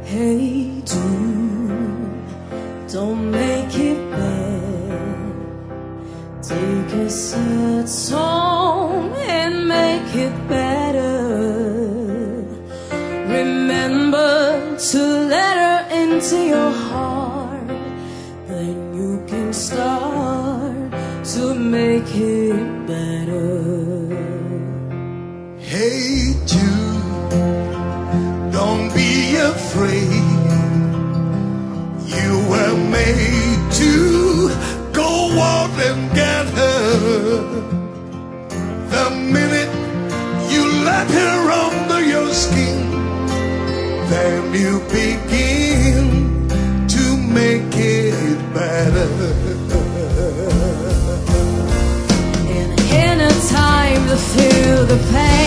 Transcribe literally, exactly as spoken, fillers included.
Hey dude, don't make it bad. Take a sad song and make it better. Remember to let her into your heart, then you can start to make it better. Hey Jude, don't be afraid. You were made to go out and get her. The minute you let her under your skin, then you begin to make it better. And in a time to feel the pain,